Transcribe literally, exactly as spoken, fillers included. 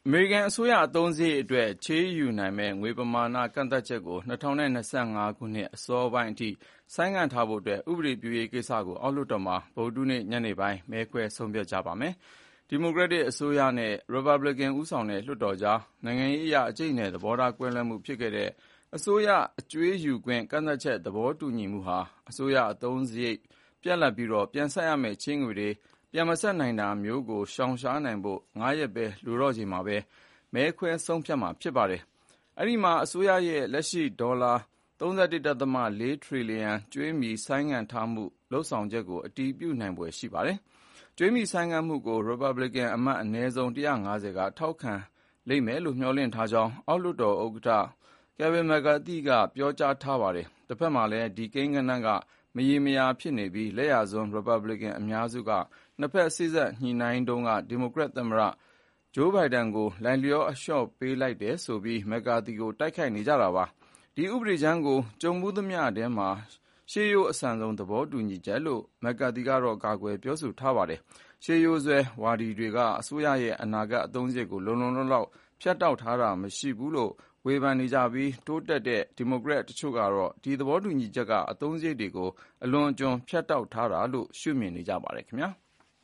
အမေရိကန်အစိုးရအသုံးစရိတ်အတွက်ချေးယူနိုင်မယ့်ငွေပမာဏကန့်သတ်ချက်ကို၂၀၂၅ ခုနှစ်အစောပိုင်းအထိဆိုင်းငံ့ထားဖို့ဥပဒေပြုရေးကိစ္စကိုအောက်လွှတ်တော်မှာဗုဒ္ဓဟူးနေ့ညနေပိုင်းမဲခွဲဆုံးဖြတ်ကြပါမယ်။ဒီမိုကရက်တစ်အစိုးရနဲ့ရီပတ်ဘလစ်ကန်ဦးဆောင်တဲ့လွှတ်တော်ကြားနိုင်ငံရေးအရအကျိတ်အနယ်သဘောထားကွဲလွဲမှုဖြစ်ခဲ့တဲ့အစိုးရအကြွေးယူခွင့်ကန့်သတ်ချက်သဘောတူညီမှုဟာအစိုးရအသုံးစရိတ်ပြတ်လပ်ပြီးပြန်ဆပ်ရမယ့်ချေးငွေတွေပြန်မဆပ်နိုင်တာမျိုးကိုရှောင်ရှားနိုင်ဖို့ငါးရက်ပဲလိုတော့ချိန်မှာမဲခွဲဆုံးဖြတ်မှာဖြစ်ပါတယ်။အဲဒီမှာအစိုးရရဲ့လက်ရှိဒေါ်လာ ၃၁.၄ ထရီလီယံကြွေးမြီဆိုင်းငံ့ထားမှုလုပ်ဆောင်ချက်ကိုအတည်ပြုနိုင်ဖွယ်ရှိပါတယ်။ကြွေးမြီဆိုင်းငံ့မှုကိုရီပတ်ဘလစ်ကန်အမတ်အနည်းဆုံး၁၅၀ကထောက်ခံလိမ့်မယ်လို့မျှော်လင့်ထားကြောင်းအောက်လွှတ်တော်ဥက္ကဋ္ဌKevin McCarthy ကပြောကြားထားပါတယ်။တဖက်မှာလည်းဒီကိန်းဂဏန်းကမရေမရာဖြစ်နေပြီးလက်ယာစွန်းရီပတ်ဘလစ်ကန်အများစုကနှစ်ဖက်စေ့စပ်ညှိနှိုင်းတုန်းကဒီမိုကရက်သမ္မတဂျိုးဘိုင်ဒန်ကိုလိုက်လျောအလျှော့ပေးလိုက်တယ်ဆိုပြီးမက်ကာသီကိုတိုက်ခိုက်နေကြတာပါ။ဒီဥပဒေကြမ်းကိုကြုံဖူးသမျှထဲမှာရှေးရိုးအဆန်ဆုံးသဘောတူညီချက်လို့မက်ကာသီကတော့ကာကွယ်ပြောဆိုထားပါတယ်။ရှေးရိုးစွဲဝါဒီတွေကအစိုးရရဲ့အနာဂတ်အသုံးစရိတ်ကိုလုံလုံလောက်လောက်ဖြတ်တောက်ထားတာမရှိဘူးလို့ဝေဖန်နေကြပြီးတိုးတက်တဲ့ဒီမိုကရက်တချို့ကတော့ဒီသဘောတူညီချက်ကအသုံးစရိတ်တွေကိုအလွန်အကျွံဖြတ်တောက်ထားတာလို့ရှုမြင်နေကြပါတယ်ခင်ဗျာ။